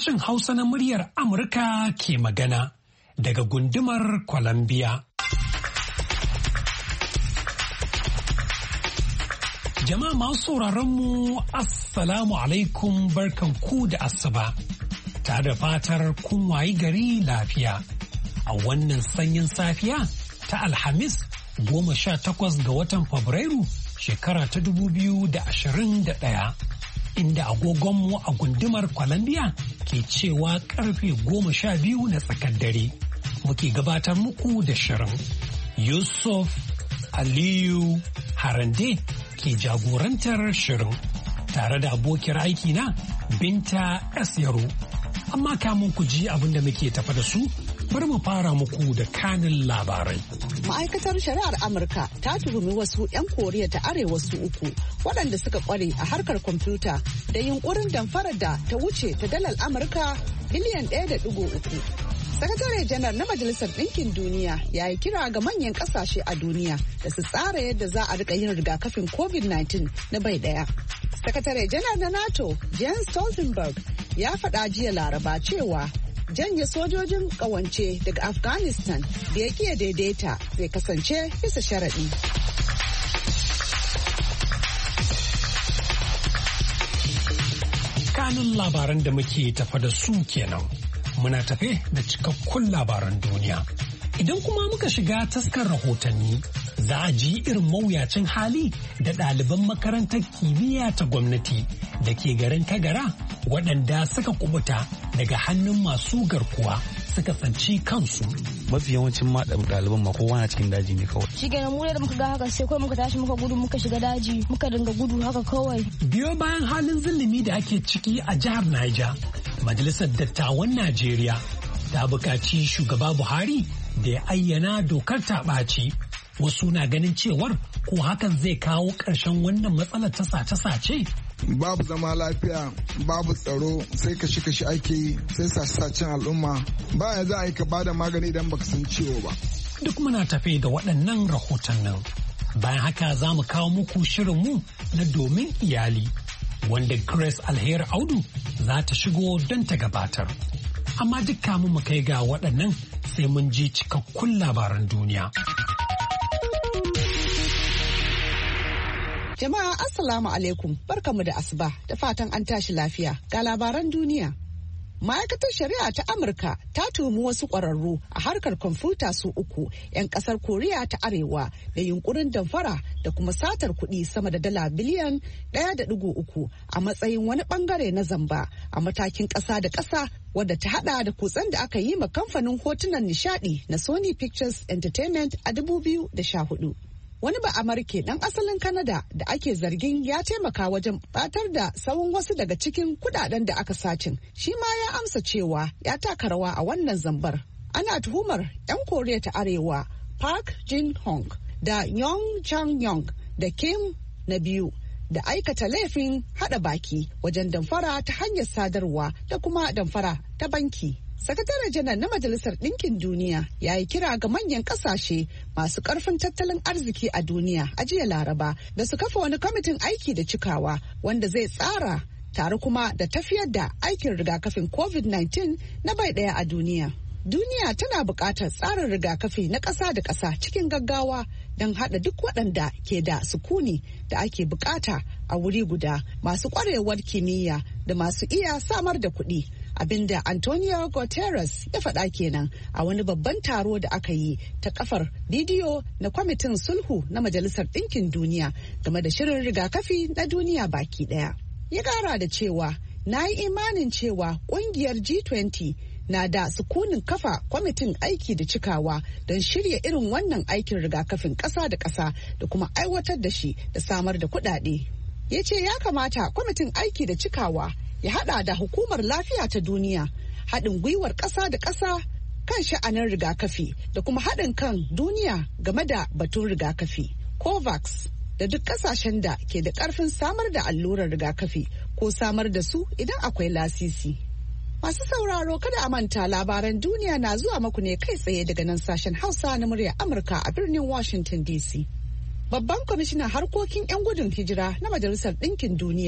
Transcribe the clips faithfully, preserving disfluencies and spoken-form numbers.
Sashen Hausa na muryar Amurka ke magana daga gundumar Columbia. Jama'a masu sauraronmu, Assalamu alaikum barkanku da asuba. Tare da fatar kun wayi gari lafiya. A wannan sanyin safiya ta Alhamis goma sha takwas ga watan Fabrairu shekara ta dubu biyu da ashirin da ɗaya. Inda agogonmu a gundumar Columbia ke cewa karfe goma sha biyu na tsakar dare. Muke gabatar muku da shirin. Yusuf Aliyu Harande ke jagorantar shirin tare da abokiyar aiki na Binta S. Yaro. Amma kamun ku ji abin da muke tafa da su, bari mu fara muku da kanin labarai. Ma'aikatar shari'ar Amurka ta tuhumi wasu 'yan Koriya ta Arewa su uku waɗanda suka ƙware a harkar kwamfuta da yunkurin damfarar da ta wuce ta dalar Amurka biliyan ɗaya da ɗigo uku. Sakatare janar na Majalisar Ɗinkin Duniya ya yi kira ga manyan ƙasashe a duniya da su tsara yadda za a riƙa yin rigakafin covid nineteen na bai ɗaya. Sakatare janar na NATO Jens Stoltenberg ya faɗa jiya Laraba cewa janye sojojin kawance daga Afghanistan da ya kiya daidaita zai kasance bisa sharaɗi. Kanun labaran da muke tafa da su kenan. Muna tafe da cikakkun labaran duniya. Idan kuma muka shiga taskar rahotanni, za a ji irin mawuyacin hali da ɗaliban makarantar kimiyya ta gwamnati da ke garin Kagara waɗanda suka kubuta daga hannun masu garkuwa suka tsanci kansu. Mafi yawancin ma ɗaliban ma kowa na cikin daji ne kawai. Shi kenan mu da muka ga haka sai kawai muka tashi muka gudu muka shiga daji muka dinga gudu haka kawai. Biyo bayan halin zulumi da ake ciki a jihar Niger, Majalisar Dattawan Najeriya ta buƙaci shugaba Buhari da ya ayyana dokar ta ɓaci. Wasu na ganin cewar ko hakan zai kawo ƙarshen wannan matsalar ta sace-sace. Babu zama lafiya, babu tsaro, sai kashi-kashi ake yi, sai sace-sacen al'umma. Ba ya za a yi ka bada magani idan baka san ciwo ba. Duk muna tafe da waɗannan rahotannin. Bayan haka za mu kawo muku shirinmu na domin iyali, wanda Grace Alheri Audu za ta shigo don ta gabatar. Amma duk kamun mu kai ga waɗannan sai mun ji cikakkun labaran duniya. Jama'a Assalamu alaikum, barkamu da asuba da fatan an tashi lafiya ga labaran duniya. Ma'aikatar shari'a ta Amurka ta tuhumi wasu ƙwararru a harkar kwamfuta su uku 'yan ƙasar Koriya ta Arewa da yunkurin damfara da kuma satar kuɗi sama da dala biliyan ɗaya da ɗigo uku a matsayin wani ɓangare na zamba a matakin ƙasa da ƙasa wadda ta haɗa da kutsen da aka yi ma kamfanin hotunan nishaɗi na Sony Pictures Entertainment a dubu biyu da sha hudu. Wani ba Amurke ɗan asalin Kanada da ake zargin ya taimaka wajen batar da sawun wasu daga cikin kudaden da aka sacin. Shi ma ya amsa cewa ya taka rawa a wannan zambar. Ana tuhumar 'yan Koriya ta Arewa Park Jin-hong da Yong Chang-yong da Kim na biyu da aikata laifin hada baki wajen damfara ta hanyar sadarwa da kuma damfara ta banki. Sakataren janar na Majalisar Ɗinkin Duniya ya yi kira ga manyan ƙasashe masu ƙarfin tattalin arziki a duniya a jiya Laraba da su kafa wani kwamitin aiki da cikawa wanda zai tsara tare kuma da tafiyar da aikin rigakafin covid nineteen na bai ɗaya a duniya. Duniya tana buƙatar tsarin rigakafi na ƙasa da ƙasa cikin gaggawa don haɗa duk waɗanda ke da sukuni da ake buƙata a wuri guda, masu ƙwarewar kimiyya da masu iya samar da kuɗi. Abinda Antonio Guterres ya faɗa kenan a wani babban taro da aka yi ta kafar bidiyo na kwamitin sulhu na Majalisar Ɗinkin Duniya game da shirin rigakafi na duniya baki ɗaya. Ya ƙara da cewa, na yi imanin cewa ƙungiyar G twenty na da sukunin kafa kwamitin aiki da cikawa don shirya irin wannan aikin rigakafin ƙasa da ƙasa da kuma aiwatar da shi da samar da kuɗaɗe. Ya ce ya kamata kwamitin aiki da cikawa ya hada da hukumar lafiya ta duniya, haɗin gwiwar ƙasa da ƙasa kan sha'anin rigakafi da kuma haɗin kan duniya game da batun rigakafi. COVAX da duk ƙasashen da ke da ƙarfin samar da allurar rigakafi ko samar da su idan akwai lasisi. Masu sauraro kada a manta labaran duniya na zuwa maku ne kai tsaye daga nan sashen Hausa na muryar Amurka a birnin Washington D C. Babban kwamishinan harkokin 'yan gudun hijira na Majalisar Ɗinkin Duniya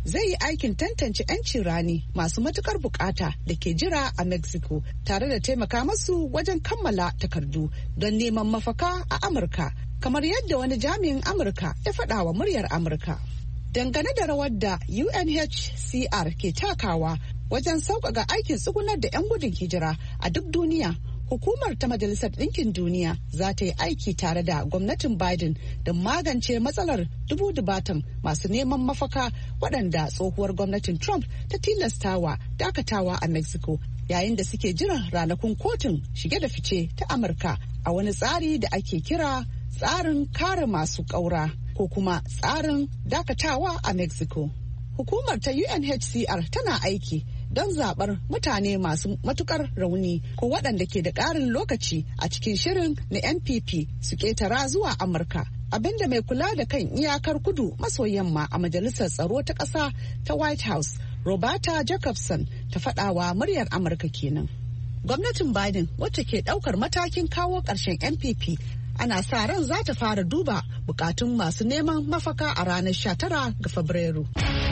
zai yi aikin tantance 'yancin rani masu matukar bukata da ke jira a Mexico tare da taimaka masu wajen kammala takardu don neman mafaka a Amurka, kamar yadda wani jami'in Amurka ya faɗa wa muryar Amurka. Dangane da rawar da U N H C R ke takawa wajen sauƙaƙa aikin tsugunar da 'yan gudun hijira a duk duniya, hukumar ta Majalisar Ɗinkin Duniya za ta yi aiki tare da gwamnatin Biden don magance matsalar dubu dubatan masu neman mafaka waɗanda tsohuwar gwamnatin Trump ta tilastawa dakatawa a Mexico yayin da suke jiran ranakun kotun shige da fice ta Amurka a wani tsari da ake kira tsarin kare masu ƙaura ko kuma tsarin dakatawa a Mexico. Hukumar ta U N H C R tana aiki don zaɓar mutane masu matukar rauni ko waɗanda ke da ƙarin lokaci a cikin shirin na N P P su ƙetara zuwa Amurka. Abinda mai kula da kan iyakar kudu maso yamma a Majalisar Tsaro ta ƙasa ta White House, Roberta Jacobson, ta faɗawa muryar Amurka kenan. Gwamnatin Biden wacce ke ɗaukar matakin kawo ƙarshen N P P ana sa ran za ta fara duba bukatun masu neman mafaka a ranar sha tara ga Fabrairu.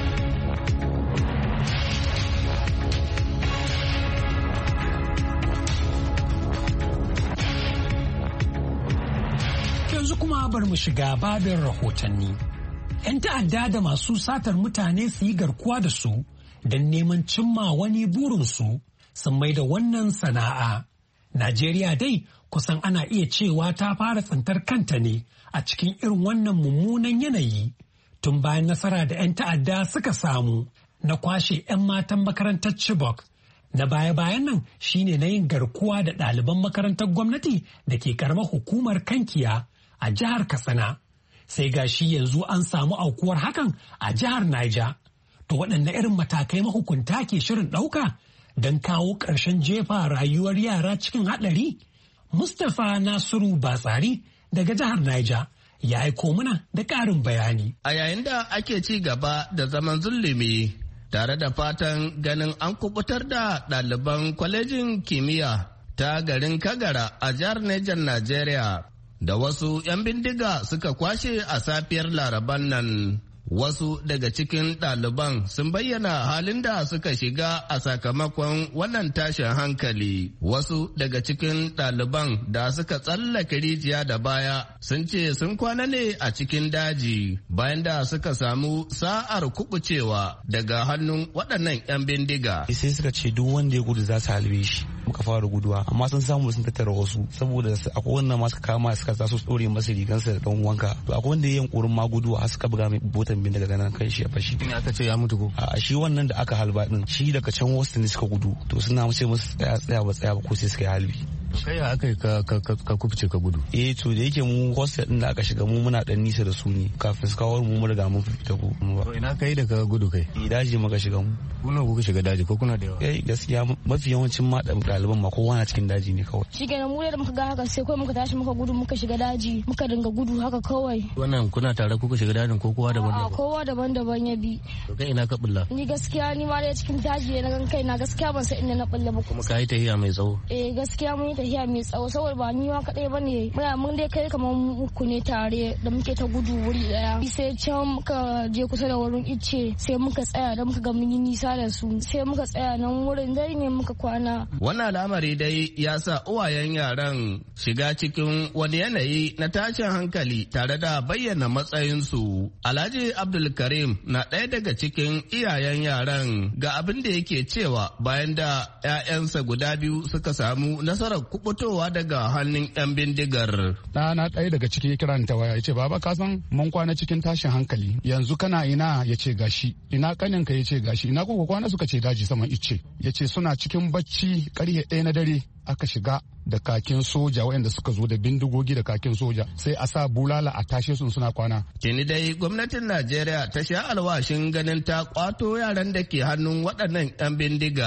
Yanzu kuma bar mu shiga babin rahotanni. 'Yan ta'adda da masu satar mutane su yi garkuwa da su don neman cimma wani burinsu sun mai da wannan sana'a. Najeriya dai kusan ana iya cewa ta fara tsintar kanta ne a cikin irin wannan mummunan yanayi tun bayan nasara da 'yan ta'adda suka samu na kwashe 'yan matan makarantar Chibok. Na baya-bayan nan shine na yin garkuwa da ɗaliban makarantar gwamnati da ke karamar hukumar Kankiya a jihar Katsina. Sai ga shi yanzu an samu aukuwar hakan a jihar Niger. To waɗanne irin matakai mahukunta ke shirin ɗauka don kawo ƙarshen jefa rayuwar yara cikin haɗari? Mustapha Nasiru Batsari daga jihar Niger ya aiko mana da ƙarin bayani. A yayin da ake ci gaba da zaman zulumi tare da fatan ganin an kubutar da ɗaliban kwalejin kimiyya ta garin Kagara a jihar Niger, Najeriya, da wasu 'yan bindiga suka kwashe a safiyar Laraban nan. Wasu daga cikin ɗaliban sun bayyana halin da suka shiga a sakamakon wannan tashin hankali. Wasu daga cikin ɗaliban da suka tsallake rijiya da baya sun ce sun kwana ne a cikin daji bayan da suka samu sa'ar kubucewa daga hannun waɗannan 'yan bindiga. Sai suka ce duk wanda ya gudu za su halbe shi. Muka fara guduwa amma sun samu sun tattara wasu saboda akwai wannan ma suka kama suka sa su tsore masa rigansa da dan wanka. To akwai wanda ya yankurin ma guduwa har suka buga mai botan bin daga nan kai shi ya fashi. Ne aka ce ya mutu ko? A shi wannan da aka halba din shi daga can wasu ne suka gudu. To suna mace musu tsaya tsaya ba tsaya ba ko sai suka yi halbi. Kai ya aka yi ka ka kufice ka gudu? Eh to da yake mu hostel din da aka shiga mu muna dan nisa da su ne kafin su kawo mu mun riga mun fita ko. To ina kai da ka gudu kai? Eh daji muka shiga mu. Kuna kuka shiga daji ko kuna da yawa? Eh gaskiya mafi yawancin ma ɗaliban ma kowa na cikin daji ne kawai. Shi kenan mu da muka ga haka sai kawai muka tashi muka gudu muka shiga daji muka dinga gudu haka kawai. Wannan kuna tare kuka shiga dajin ko kowa daban-daban? A kowa daban-daban ya bi. To kai ina ka bulla? Ni gaskiya ni ma dai cikin daji ne na gan kai na gaskiya ban san inda na bulla ba. Kuma ka yi tahiya mai tsawo? Eh gaskiya mun yi tahiya mai tsawo saboda ba ni ma kadai bane. Muna mun dai kai kamar uku ne tare da muke ta gudu wuri daya. Sai can muka je kusa da wurin icce sai muka tsaya da muka ga mun yi nisa da su. Sai muka tsaya nan wurin dai ne muka kwana. Wannan al'amari dai ya sa uwayen yaran shiga cikin wani yanayi na tashin hankali tare da bayyana matsayinsu. Alhaji Abdulkarim na ɗaya daga cikin iyayen yaran ga abin da yake cewa bayan da 'ya'yansa guda biyu suka samu nasarar kubutowa daga hannun 'yan bindigar. Ɗana ɗaya daga ciki kiran ta waya ya ce baba ka san mun kwana cikin tashin hankali yanzu kana ina ya ce gashi ina kaninka ya ce gashi ina kuka kwana suka ce daji saman icce ya ce suna cikin bacci karye ɗaya na dare aka shiga da kakin soja waɗanda suka zo da bindigogi da kakin soja sai a sa bulala a tashe su suna kwana. Tuni dai gwamnatin Najeriya ta sha alwashin ganin ta kwato yaran da ke hannun waɗannan 'yan bindiga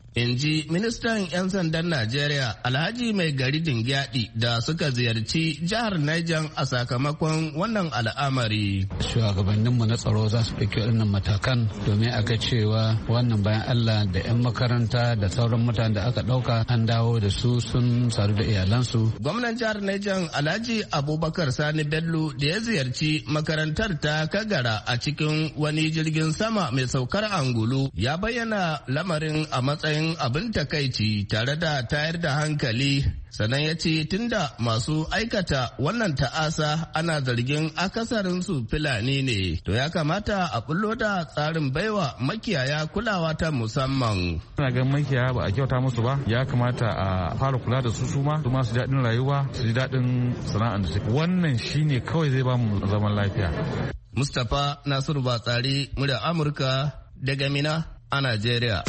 in ji ministan 'yan sandan Najeriya Alhaji Mai Gari Dingyadi da suka ziyarci jihar Niger a sakamakon wannan al'amari. Shugabanninmu na tsaro za su ɗauki waɗannan matakan domin a ga cewa wannan bayan Allah da 'yan makaranta da sauran mutanen da aka ɗauka an dawo da su sun sadu da iyalansu. Gwamnan jihar Niger Alhaji Abubakar Sani Bello da ya ziyarci makarantar ta Kagara a cikin wani jirgin sama mai saukar angulu ya bayyana lamarin a matsayin abin takaici tare da tayar da hankali, sannan ya ce tunda masu aikata wannan ta'asa ana zargin akasarinsu Fulani ne, to ya kamata a bullo da tsarin baiwa makiyaya kulawa ta musamman. Ina ganin makiyaya ba a kyauta musu ba, ya kamata a fara kula da su suma su masu daɗin rayuwa, su ji daɗin sana'ar da suke. Wannan shine kawai zai ba mu zaman lafiya. Mustapha Nasiru Batsari, murya Amurka daga Mina a Najeriya.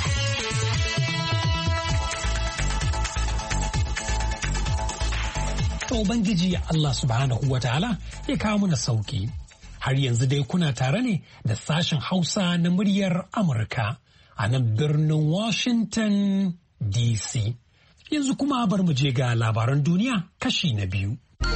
To Ubangiji Allah subhanahu wa ta'ala ya kawo mana sauki. Har yanzu dai kuna tare ne da sashen Hausa na muryar Amurka a nan birnin Washington D C. Yanzu kuma bar mu je ga labaran duniya kashi na biyu.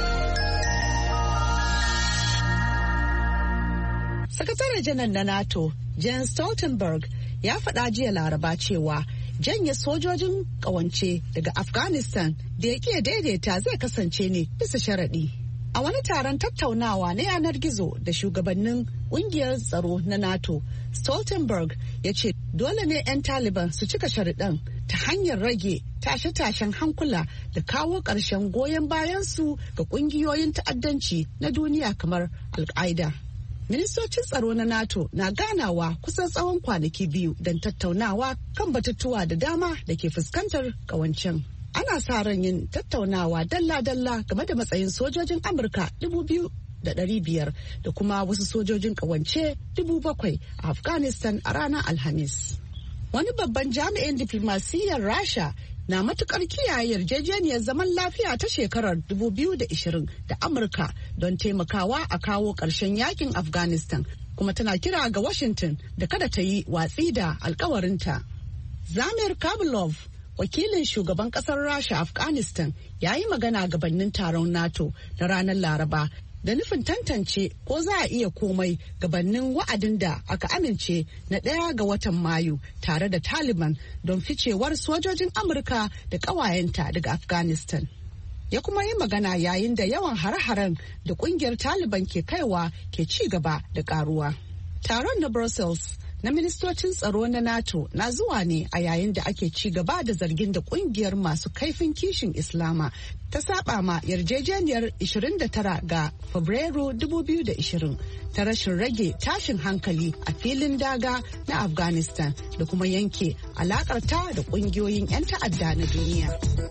Sakataren janar na NATO, Jens Stoltenberg, ya faɗa jiya Laraba cewa janye sojojin ƙawance daga Afghanistan da ya ƙiya daidaita zai kasance ne bisa sharaɗi. A wani taron tattaunawa na yanar gizo da shugabannin ƙungiyar tsaro na NATO, Stoltenberg ya ce dole ne 'yan Taliban su cika sharaɗin ta hanyar rage tashe-tashen hankula da kawo ƙarshen goyon bayansu ga ƙungiyoyin ta'addanci na duniya kamar Al-Qaeda. Ministocin tsaro na NATO na ganawa kusan tsawon kwanaki biyu don tattaunawa kan batutuwa da dama da ke fuskantar kawancen. Ana sa ran yin tattaunawa dalla-dalla game da matsayin sojojin Amurka dubu biyu da ɗari biyar da kuma wasu sojojin kawance dubu bakwai a Afghanistan a ranar Alhamis. Wani babban jami'in diflomasiyyar Rasha na matukar kiyaye yarjejeniyar zaman lafiya ta shekarar dubu biyu da ishirin da Amurka don taimakawa a kawo ƙarshen yakin Afghanistan, kuma tana kira ga Washington da kada ta yi watsi da alkawarinta. Zamir Kabulov, wakilin shugaban ƙasar Rasha Afghanistan, ya yi magana gabanin taron NATO na ranar Laraba da nufin tantance ko za a iya komai gabanin wa'adin da aka amince na ɗaya ga watan Mayu tare da Taliban don ficewar sojojin Amurka da ƙawayenta daga Afghanistan. Ya kuma yi magana yayin da yawan hare-haren da ƙungiyar Taliban ke kaiwa ke ci gaba da ƙaruwa. Taron na Brussels na ministocin tsaro na NATO na zuwa ne a yayin da ake ci gaba da zargin da kungiyar masu kaifin kishin Islama ta saba ma yarjejeniyar ishirin da tara ga Fabrairu dubu biyu da ishirin ta rashin rage tashin hankali a filin daga na Afghanistan da kuma yanke alakarta da kungiyoyin 'yan ta'adda na duniya.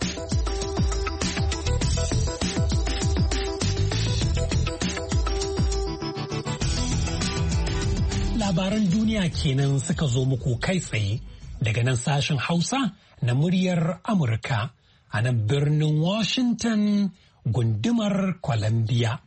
Labaran duniya kenan suka zo muku kai tsaye daga nan sashen Hausa na muryar Amurka a nan birnin Washington gundumar Columbia.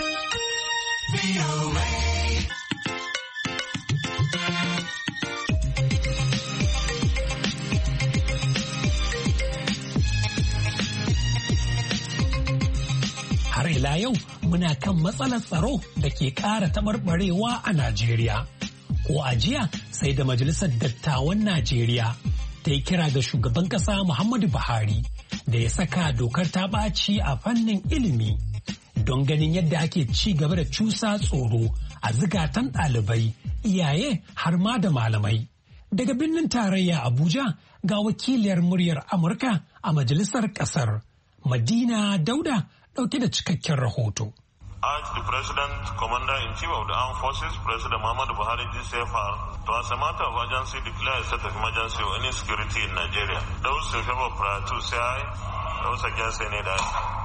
Har ila yau muna kan matsalar tsaro da ke ƙara taɓarɓarewa a Najeriya. Ko a jiya sai da Majalisar Dattawan Najeriya ta yi kira ga shugaban ƙasa Muhammadu Buhari da ya saka dokar ta ɓaci a fannin ilimi don ganin yadda ake ci gaba da cusa tsoro a zigatan ɗalibai, iyaye har ma da malamai. Daga birnin tarayya Abuja ga wakiliyar muryar Amurka a majalisar ƙasar, Madina Dauda, ɗauke da cikakken rahoto. Urge the President, Commander-in-Chief of the Armed Forces, President Muhammadu Buhari, G C F R, to as a matter of urgency declare a state of emergency or insecurity in Nigeria. Those in favor prior to say aye, those against any die.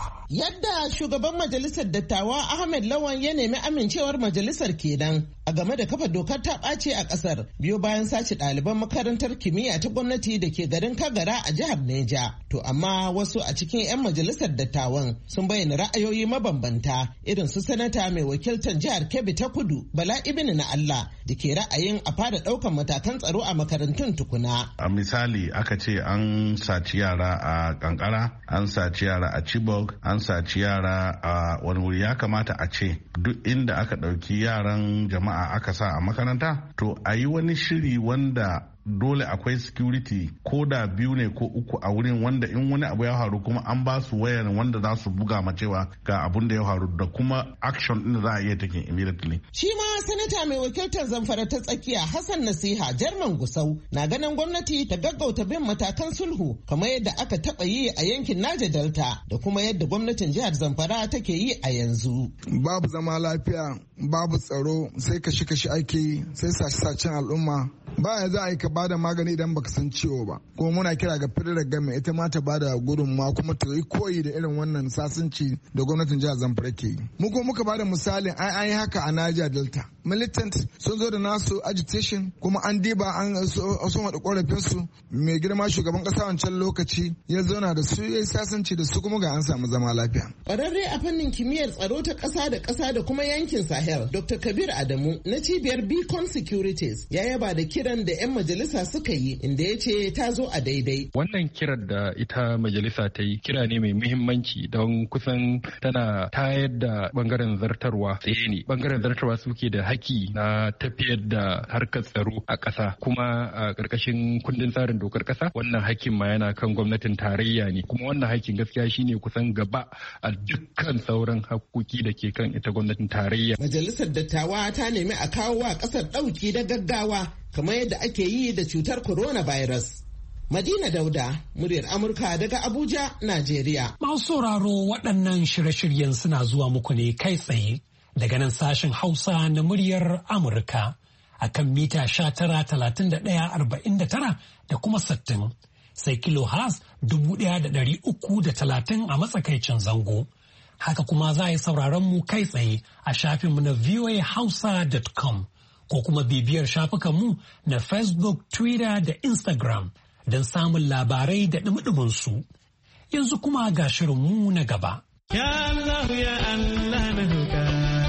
Yadda shugaban majalisar dattawa Ahmed Lawan ya nemi amincewar majalisar kenan a game da kafa dokar ta ɓace a ƙasar biyo bayan sace ɗaliban makarantar kimiyya ta gwamnati da ke garin Kagara a jihar Neja. To amma wasu a cikin 'yan majalisar dattawan sun bayyana ra'ayoyi mabambanta irin su sanata mai wakiltar jihar Kebbi ta Kudu Bala Ibn na Allah da ke ra'ayin a fara ɗaukan matakan tsaro a makarantun tukuna. A misali aka ce an saci yara a Kankara, an saci yara a Chibok, an saci yara a wani wuri. Ya kamata a ce duk inda aka ɗauki yaran jama'a aka sa a makaranta to a yi wani shiri wanda dole akwai security ko da biyu ne ko uku a wurin wanda in wani abu ya faru kuma an ba su wayar wanda za su buga ma cewa ga abun da ya faru da kuma action din da za a iya take immediately. Shi ma sanata mai wakiltar Zamfara ta tsakiya Hassan Nasiha Jarman Gusau na ganin gwamnati ta gaggauta bin matakan sulhu kamar yadda aka taba yi a yankin Niger Delta da kuma yadda gwamnatin jihar Zamfara take yi a yanzu. Babu zama lafiya, babu tsaro, sai kashi-kashi ake yi, sai sace-sacen al'umma. Ba za a yi ka bada magani idan baka san ciwo ba, kuma muna kira ga federal government ita ma ta bada gudunmawa kuma ta yi koyi da irin wannan sasanci da gwamnatin jihar Zamfara ke yi. Mu kuma muka bada misalin an yi haka a Niger Delta. Militant sun zo da nasu agitation kuma an diba an sun haɗa ƙorafin su, mai girma shugaban ƙasa wancan lokaci ya zauna da su ya yi sasanci da su kuma ga an samu zama lafiya. Ƙwararre a fannin kimiyyar tsaro ta ƙasa da ƙasa da kuma yankin Sahel, Doctor Kabir Adamu na cibiyar Beacon Securities ya yaba da kiran da 'yan majalisa suka yi inda ya ce ta zo a daidai. Wannan kiran da ita majalisa ta yi kira ne mai muhimmanci don kusan tana tayar da bangaren zartarwa tsaye ne. Bangaren zartarwa suke da haki na tafiyar da harkar tsaro a ƙasa, kuma a ƙarƙashin kundin tsarin dokar ƙasa wannan hakin ma yana kan gwamnatin tarayya ne, kuma wannan hakin gaskiya shine kusan gaba a dukkan sauran hakoki da ke kan ita gwamnatin tarayya. Majalisar dattawa ta nemi a kawo wa ƙasar ɗauki da gaggawa kamar yadda ake yi da cutar coronavirus. Madina Dauda, muryar Amurka daga Abuja, Najeriya. Masu sauraro waɗannan shirye-shiryen suna zuwa muku ne kai tsaye daga nan sashen Hausa na muryar Amurka a kan mita sha tara talatin da ɗaya arba'in da tara da kuma sittin, sai kilo has dubu ɗaya da ɗari uku da talatin a matsakaicin zango. Haka kuma za a yi sauraron mu kai tsaye a shafinmu na v o a hausa dot com. ko kuma bibiyar shafukanmu na Facebook, Twitter da Instagram don samun labarai da ɗumɗuminsu. Yanzu kuma ga shirinmu na gaba. Ya Allah ya Allah na roƙa.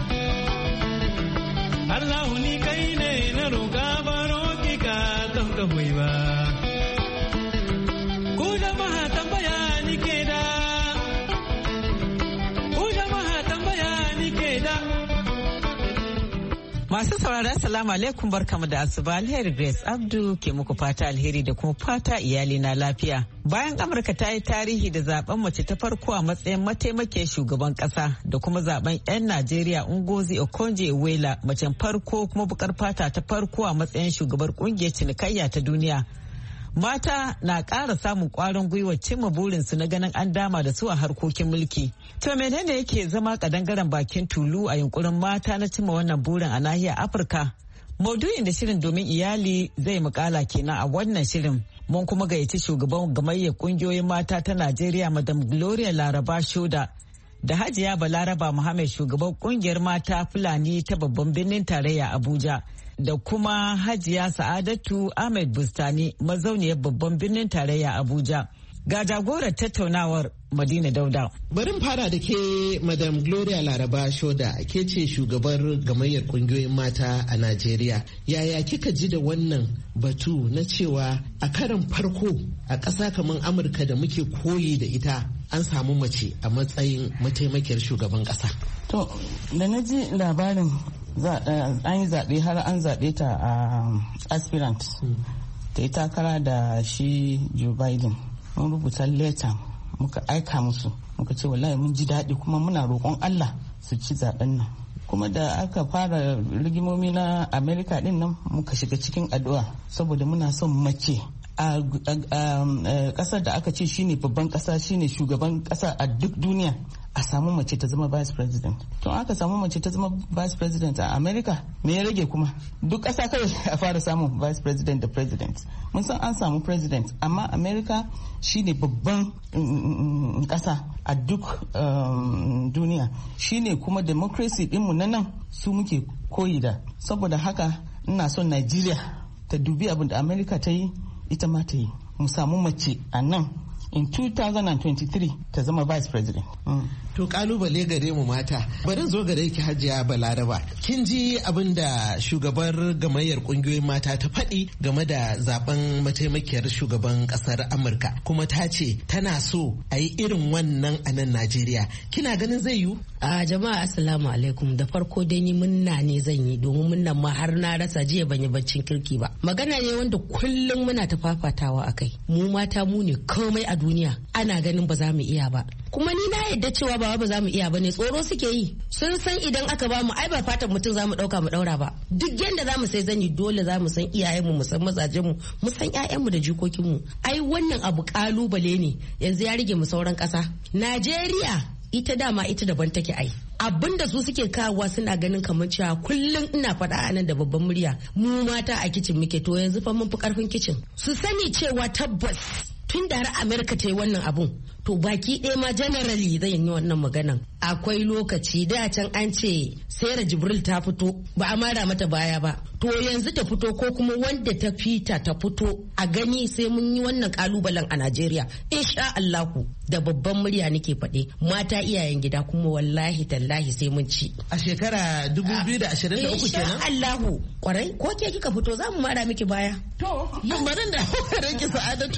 Allah ni kai ne na roƙa baro ki ka don ka ba. Ku jama'a tambaya ni ke da. Ku jama'a tambaya ni ke da. Masu saurara assalamu alaikum barkamu da asuba, alheri Grace Abdu ke muku fata alheri da kuma fata iyali na lafiya. Bayan Amurka ta yi tarihi da zaben mace ta farko a matsayin mataimakiyar shugaban kasa da kuma zaben 'yan Najeriya Ngozi Okonjo-Iweala macen farko kuma bukar fata ta farko a matsayin shugabar kungiyar cinikayya ta duniya. Mata na ƙara samun ƙwarin gwiwa cimma burinsu na ganin an dama da su a harkokin mulki. To menene yake zama kadangaren bakin tulu a yunkurin mata na cimma wannan burin a nahiyar Afirka? Maudu'in da shirin domin iyali zai mukala kenan a wannan shirin. Mun kuma gayyaci shugaban gamayyar kungiyoyin mata ta Najeriya Madam Gloria Laraba Shoda da Hajiya Balaraba Muhammad shugaban kungiyar mata Fulani ta babban birnin tarayya Abuja. Da kuma Hajiya Sa'adatu Ahmed Bustani mazauniyar babban birnin tarayya Abuja. Ga jagorar tattaunawar Madina Dauda. Bari fara da ke Madam Gloria Laraba Shoda, ke ce shugabar gamayyar kungiyoyin mata a Najeriya. Yaya kika ji da wannan batu na cewa a karin farko a ƙasa kamar Amurka da muke koyi da ita an samu mace a matsayin mataimakiyar shugaban ƙasa? To, da na ji labarin an yi zaɓe har an zaɓe ta a aspirant ta yi takara da shi Joe Biden. Mun rubuta leta muka aika musu muka ce wallahi mun ji daɗi kuma muna roƙon Allah su ci zaɓen nan. Kuma da aka fara rigimomi na Amerika ɗin nan muka shiga cikin addu'a saboda muna son mace a ƙasar da aka ce shine babban ƙasa shine shugaban ƙasa a duk duniya a samu mace ta zama vice president. To aka samu mace ta zama vice president a America me ya rage kuma duk ƙasa kawai a fara samun vice president da president. Mun san an samu president amma America shine babban ƙasa a duk um, duniya, shine kuma democracy dinmu na nan su muke koyi da. Saboda haka ina son Nigeria ta dubi abin da America ta yi ita ma ta yi, mu samu mace a nan in two thousand twenty-three ta zama vice president. Mm. To kalubale gare mu mata. Bari zo gare ki Hajiya Balaraba. Kin ji abin da shugabar gamayyar kungiyoyin mata ta faɗi game da zaben mataimakiyar shugaban kasar Amurka, kuma ta ce tana so a yi irin wannan a nan Najeriya. Kina ganin zai yiwu? A jama'a assalamu alaikum. Da farko dai ni munna ne zan yi, domin munnan ma har na rasa jiya ban yi baccin kirki ba. Magana ne wanda kullum muna ta fafatawa akai. Mu mata mu ne komai a duniya. Ana ganin ba za mu iya ba. Kuma ni na yadda cewa ba ba za mu iya ba ne, tsoro suke yi. Sun san idan aka ba mu ai ba fatan mutum za mu dauka mu daura ba. Duk yanda za mu sai zanyi dole za mu san iyayenmu, mu san mazajenmu, mu san ƴaƴanmu da jikokinmu. Ai wannan abu kalubale ne. Yanzu ya rige mu sauran ƙasa. Najeriya ita dama ita daban take ai. Abinda su suke kawowa suna ganin kamar cewa kullum ina faɗa a nan da babban murya mu mata a kicin muke, to yanzu fa mun fi karfin kicin. Su sani cewa tabbas tun da har Amerika ta yi wannan abun, to baki ɗaya ma generally zai yi wannan maganan. Akwai lokaci da can an ce Sarah Jibril ta fito ba a mara mata baya ba, to yanzu ta fito ko kuma wanda ta fita ta fito a gani, sai mun yi wannan kalubalen a Najeriya insha Allahu. Da babban murya nake faɗe, mata iyayen gida, kuma wallahi tallahi sai mun ci a shekara dubu biyu da ashirin da uku kenan insha Allahu. Kwarai ko ke kika fito za mu mara miki baya. To barin da ranki Sa'adatu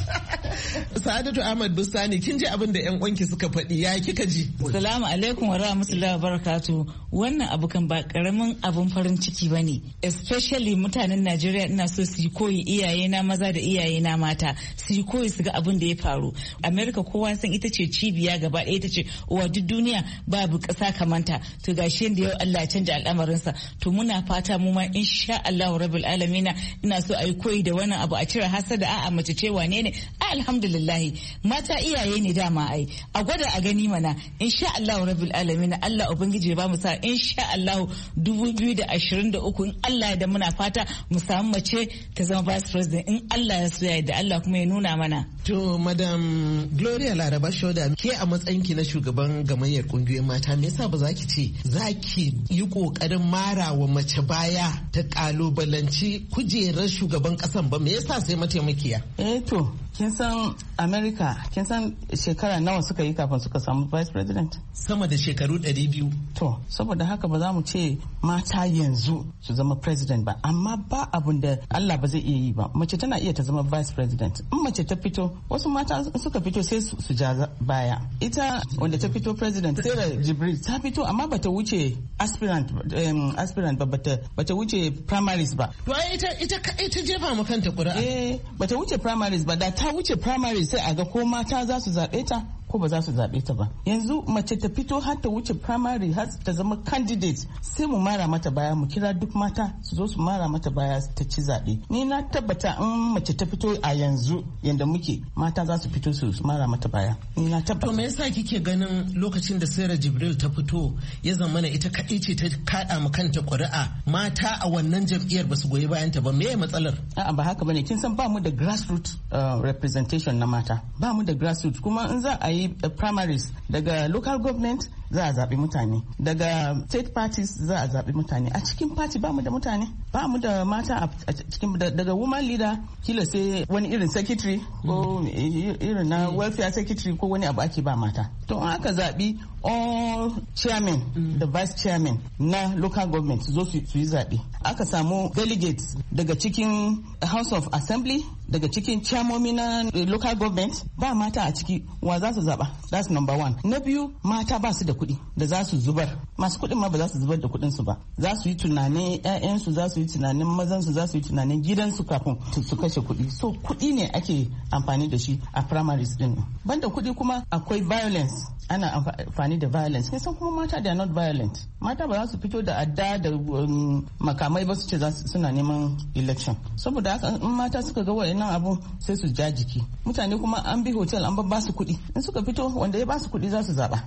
Sa'adatu Ahmad Bustani, kin ji abin da yan uwanki suka faɗi, ya kika ji? Assalamu alaikum wa rahmatullahi wa barakatuh. Wannan abu kan ba karamin abun farin ciki bane, especially mutanen Najeriya. Ina so su yi koyi, iyaye na maza da iyaye na mata su yi koyi su ga abin da ya faru. America kowa san ita ce cibiya gaba ɗaya, ita ce uwa duk duniya, babu ƙasa kamanta. To gashi yanda yau Allah ya canja al'amarinsa, to muna fata mu ma insha Allah rabbul alamin ina so a yi koyi da wannan abu, a cire hasada, a'a mace ce wane ne, alhamdulillah mata iyaye ne dama ai, a gwada a gani mana insha Allah rabbul alamin. Allah ubangiji ya ba mu sa insha Allah dubu biyu da ashirin da uku in Allah ya da, muna fata mu samu mace ta zama vice president in Allah ya so ya da, Allah kuma ya nuna mana. To madam Gloria Laraba Shoda, ke a matsayinki na shugaban gamayyar kungiyoyin mata, me yasa ba za ki ce za ki yi kokarin mara wa mace baya ta kalubalanci kujerar shugaban kasan ba? Me yasa sai mataimakiya? Eh to kin san America, kin san shekara nawa suka yi kafin suka samu vice president? Sama da shekaru ɗari biyu. To saboda haka ba za mu ce mata yanzu su zama president ba, amma ba abun da Allah ba zai iya yi ba. Mace tana iya ta zama vice president. In mace ta fito, wasu mata suka fito sai su ja baya. Ita wanda ta fito president, Sarah Jibril ta fito amma bata wuce aspirant um, aspirant ba, bata bata wuce primaries ba. To ai ita ita ita jefa mu kanta ƙuri'a. Eh bata wuce primaries ba, da ta wuce primaries sai a ga ko mata za su zaɓe ta ko ba za su zaɓe ta ba. Yanzu mace ta fito har ta wuce primary har ta zama candidate, sai mu mara mata baya, mu kira duk mata su zo su mara mata baya ta ci zaɓe. Ni na tabbata in mace ta fito a yanzu yanda muke, mata za su fito su mara mata baya. Ni na tabbata. To me yasa kike ganin lokacin da Sarah Jibril ta fito ya zama na ita kaɗai ce ta kaɗa ma kanta ƙuri'a, mata a wannan jam'iyyar ba su goyi bayan ta ba? Me ya matsalar? A'a ba haka bane, kin san ba mu da grassroots uh, representation na mata, ba mu da grassroots. Kuma in za a yi primaries daga local government za a zaɓi mutane, daga state parties za a zaɓi mutane. A cikin party ba mu da mutane, ba mu da mata a cikin, daga woman leader kila sai wani irin secretary ko irin na welfare secretary ko wani abu ake ba mata. To aka zaɓi all chairman da vice chairman na local government zo su yi zaɓe. Aka samu delegates daga cikin house of assembly, daga cikin chairmomi na local government, ba mata a ciki, wa za su zaɓa? That's number one. Na biyu, mata ba su da kuɗi da za su zubar. Masu kuɗin ma ba za su zubar da kuɗin su ba. Za su yi tunanin ƴaƴansu, za su yi tunanin mazansu, za su yi tunanin gidansu kafin su kashe kuɗi. So kuɗi ne ake amfani da shi a primaries din. Banda kuɗi kuma akwai violence. Ana amfani da violence. Kin san kuma mata they are not violent. Mata ba za su fito da adda da um, makamai ba su ce suna neman election. Saboda haka in mata suka ga wayannan abu sai su ja jiki. Mutane kuma an bi hotel an ba su kuɗi. In suka fito wanda ya ba su kuɗi za su zaba.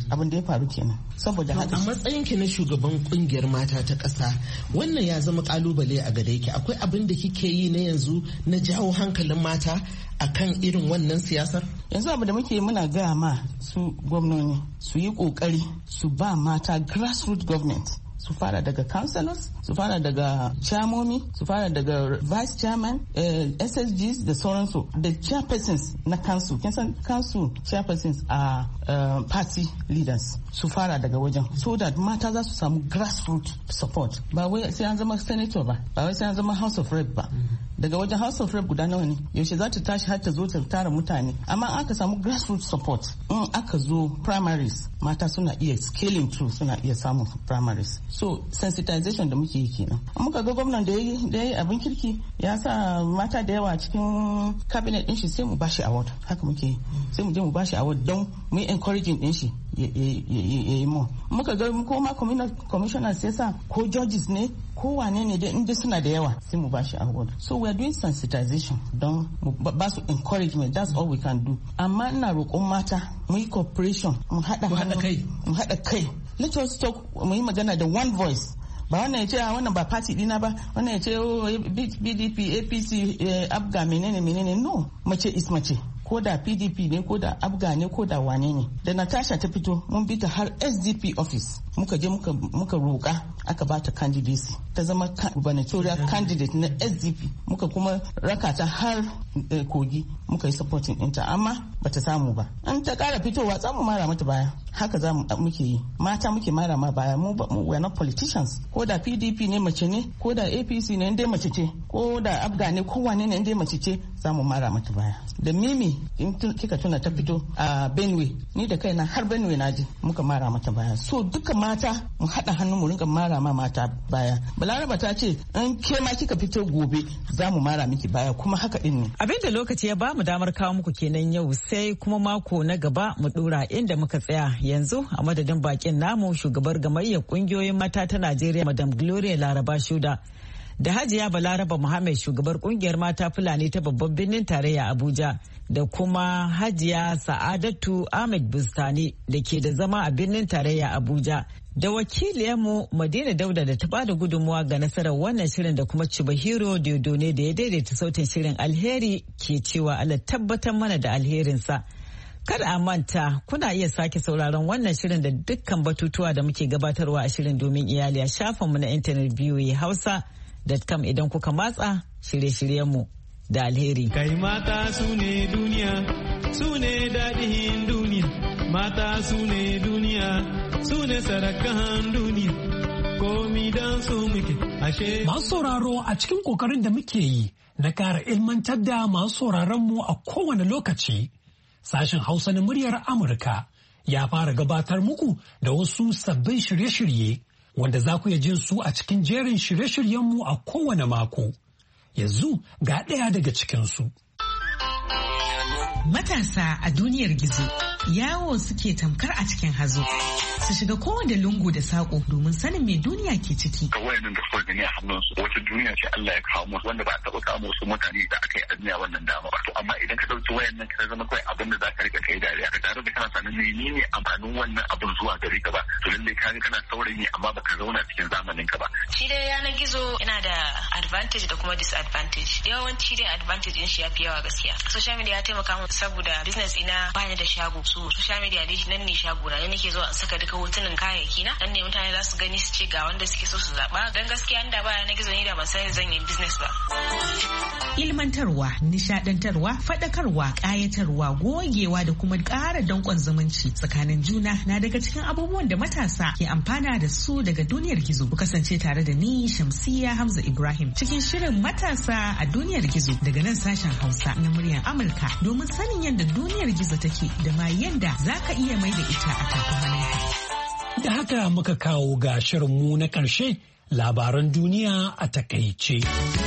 abin da ya faru kenan. Saboda haka a matsayin ki na shugaban kungiyar mata ta ƙasa, wannan ya zama kalubale a gare ki. Akwai abin da kike yi na yanzu na jawo hankalin mata akan irin wannan siyasar? Yanzu abu da muke muna gaya ma su gwamnoni su yi kokari su ba mata grassroots government, su fara daga councillors, su fara daga chairmomi, su fara daga vice chairman, eh, S S Gs da sauransu, da chairpersons na council. Kin san council chairpersons a uh, party leaders, su fara daga wajen, so that mata za su samu grassroots support. Ba wai sai an zama senator ba, ba wai sai an zama house of rep ba. Daga wajen house of rep guda nawa ne, yaushe za ta tashi har ta zo ta tara mutane. Amma aka samu grassroots support, in aka zo primaries, mata suna iya scaling through, suna iya samun primaries. So sensitization da muke yi kenan. Muka ga gwamnan da yayi da yayi abin kirki, ya sa mata da yawa cikin cabinet din shi, sai mu bashi award. Haka muke yi. Sai mu je mu bashi award don mu encouraging din shi ya yi mu. Muka ga ko ma commissioner sai sa ko judges ne ko wane ne da inda suna da yawa, sai mu bashi award. So we are doing sensitization don mu ba su encouragement. That's all we can do. Amma ina roƙon mata mu yi cooperation, mu haɗa kai, mu haɗa kai. Let us talk, mu yi magana da one voice. Ba wannan ya ce a wannan ba party dina ba, wannan ya ce B D P, A P C, Abga menene menene. No, mace is mace. Ko da P D P ne, ko da Abga ne, ko da wane ne. Da Natasha ta fito, mun bi ta har S D P office. Muka je muka muka roƙa, aka ba ta candidacy. Ta zama gubernatorial candidate na S D P. Muka kuma raka ta har Kogi, muka yi supporting ɗinta, amma bata samu ba. An ta ƙara fitowa, za mu mara mata baya. Haka za mu muke yi. Mata muke mara ma baya. Mu we are not politicians. Ko da P D P ne mace ne, ko da A P C ne inda mace ce, ko da Abga ne, ko wane ne inda mace ce, za mu mara mata baya. Da Mimi in kika tuna ta fito a Benue, ni da kaina har Benue na je, muka mara mata baya. So duka mata mu haɗa hannu mu rinka mara ma mata baya. Balaraba ta ce in ke ma kika fito gobe za mu mara miki baya, kuma haka din ne. Abin da lokaci ya ba mu damar kawo muku kenan yau, sai kuma mako na gaba mu dora inda muka tsaya. Yanzu a madadin bakin namu, shugabar gamayyar kungiyoyin mata ta Najeriya Madam Gloria Laraba Shuda, da Hajiya Balaraba Muhammad, shugabar kungiyar mata Fulani ta babban birnin tarayya Abuja, da kuma Hajiya Sa'adatu Ahmed Bustani da ke da zama a birnin tarayya Abuja, da wakiliyarmu Madina Dauda da ta bada gudunmuwa ga nasarar wannan shirin, da kuma Chibahiro Diodone da ya daidaita sautin shirin. Alheri ke cewa Allah tabbatar mana da alherinsa. Kada a manta, kuna iya sake sauraron wannan shirin da dukkan batutuwa da muke gabatarwa a shirin domin iyali a shafinmu na intanet voa hausa dot com idan kuka matsa shirye-shiryenmu da alheri. Kai mata su ne duniya, su ne daɗin duniya, mata su ne duniya, su ne sarakan duniya, komi don su muke ashe. Masu sauraro, a cikin ƙoƙarin da muke yi na ƙara ilmantar da masu sauraronmu a kowane lokaci, sashen Hausa na muryar Amurka ya fara gabatar muku da wasu sabbin shirye-shirye wanda za ku iya jin su a cikin jerin shirye-shiryenmu a kowane mako. Yanzu ga ɗaya daga cikinsu. Matasa a duniyar gizo yawo suke tamkar a cikin hazo. Su shiga kowane lungu da sako domin sanin me duniya ke ciki. Ga wayannan da suka gani a hannunsu wata duniya ce Allah ya kawo musu wanda ba a taɓa kawo musu mutane da aka yi a duniya wannan dama ba. To amma idan ka ɗauki wayannan ka zama kawai abin da za ka rika kai dariya ka tare da kana sanin menene amfanin wannan abin zuwa gare ka ba. To lallai ka ga kana saurayi amma baka zauna cikin zamanin ka ba. Shi dai yanar gizo yana da advantage da kuma disadvantage. Yawanci dai advantage din shi ya fi yawa gaskiya. Social media ya taimaka min saboda business ina bani da shago. So social media dai nan ne shago na, nake zuwa saka duka hotunan kayayyaki na, dan ne mutane za su gani su ce ga wanda suke so su zaba. Dan gaskiya inda baya na gizo ni da ban san zan yi business ba. Ilmantarwa, nishadantarwa, fadakarwa, kayatarwa, gogewa da kuma ƙara dankon zumunci tsakanin juna na daga cikin abubuwan da matasa ke amfana da su daga duniyar gizo. Ku kasance tare da ni Shamsiya Hamza Ibrahim cikin shirin matasa a duniyar gizo daga nan sashen Hausa na muryar Amurka domin sanin yadda duniyar gizo take da ma yadda za ka iya mai da ita a kafin hannunka. Da haka muka kawo ga shirinmu na ƙarshe, labaran duniya a takaice.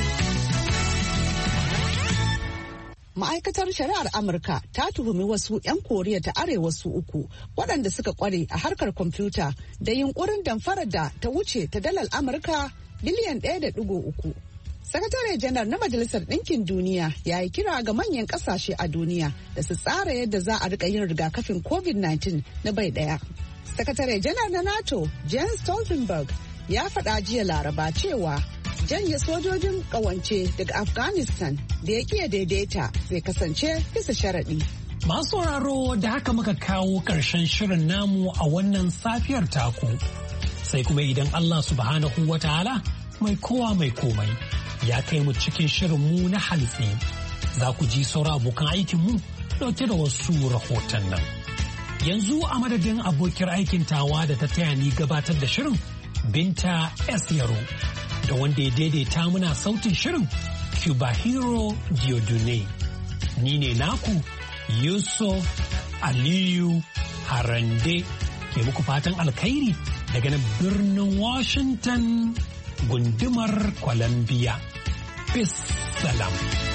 Ma'aikatar shari'ar Amurka ta tuhumi wasu 'yan Koriya ta Arewa su uku waɗanda suka kware a harkar kwamfuta da yunkurin damfarar da ta wuce ta dalar Amurka biliyan ɗaya da ɗigo uku. Sakatare janar na Majalisar Ɗinkin Duniya ya yi kira ga manyan ƙasashe a duniya da su tsara yadda za a riƙa yin rigakafin covid nineteen na bai ɗaya. Sakatare janar na NATO Jens Stoltenberg ya faɗa jiya Laraba cewa janye sojojin ƙawance daga Afghanistan da ya ƙiya daidaita zai kasance bisa sharaɗi. Masu sauraro da haka muka kawo ƙarshen shirin namu a wannan safiyar taku. Sai kuma idan Allah subhanahu wa ta'ala mai kowa mai komai ya kai mu cikin shirin mu na hantsi. Za ku ji saura abokan aikinmu ɗauke da wasu rahoton nan. Yanzu a madadin abokiyar aikin tawa da ta taya ni gabatar da shirin Binta S. Yaro da wanda ya daidaita muna sautin shirin Cubahiro Diodune. Ni ne naku Yusuf Aliyu Harande ke muku fatan alkhairi daga nan birnin Washington gundumar Columbia. Peace salam.